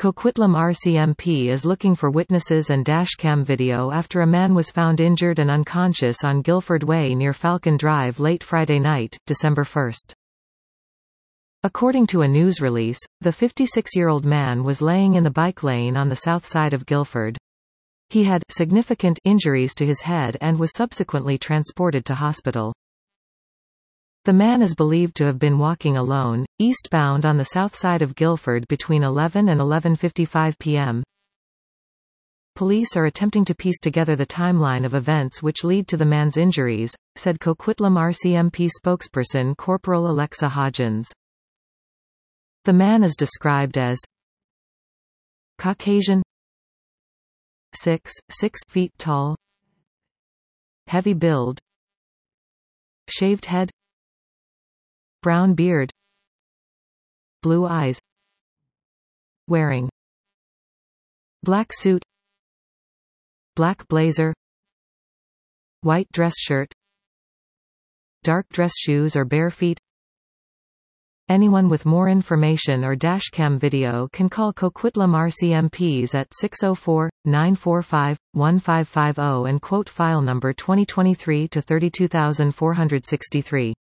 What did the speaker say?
Coquitlam RCMP is looking for witnesses and dashcam video after a man was found injured and unconscious on Guilford Way near Falcon Drive late Friday night, December 1. According to a news release, the 56-year-old man was laying in the bike lane on the south side of Guilford. He had significant injuries to his head and was subsequently transported to hospital. The man is believed to have been walking alone, eastbound on the south side of Guilford between 11 and 11:55 p.m. Police are attempting to piece together the timeline of events which lead to the man's injuries, said Coquitlam RCMP spokesperson Corporal Alexa Hodgins. The man is described as Caucasian, 6 feet tall, heavy build, shaved head, brown beard, blue eyes, wearing black suit, black blazer, white dress shirt, dark dress shoes or bare feet. Anyone with more information or dashcam video can call Coquitlam RCMPs at 604-945-1550 and quote file number 2023 to 32463.